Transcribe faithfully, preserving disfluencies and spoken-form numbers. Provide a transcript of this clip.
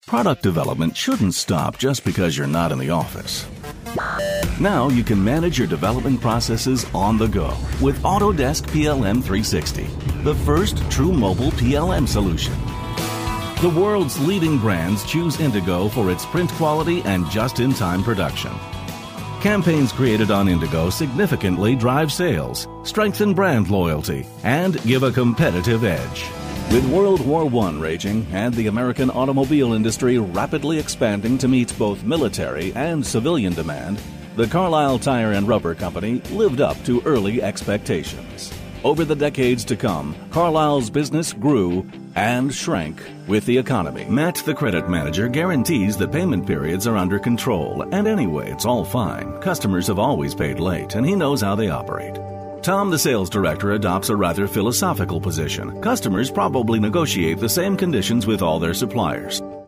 Product development shouldn't stop just because you're not in the office. Now you can manage your development processes on the go with Autodesk P L M three sixty, the first true mobile P L M solution. The world's leading brands choose Indigo for its print quality and just-in-time production. Campaigns created on Indigo significantly drive sales, strengthen brand loyalty, and give a competitive edge. With World War One raging and the American automobile industry rapidly expanding to meet both military and civilian demand, the Carlisle Tire and Rubber Company lived up to early expectations. Over the decades to come, Carlisle's business grew and shrank with the economy. Matt, the credit manager, guarantees that payment periods are under control, and anyway, it's all fine. Customers have always paid late, and he knows how they operate. Tom, the sales director, adopts a rather philosophical position. Customers probably negotiate the same conditions with all their suppliers.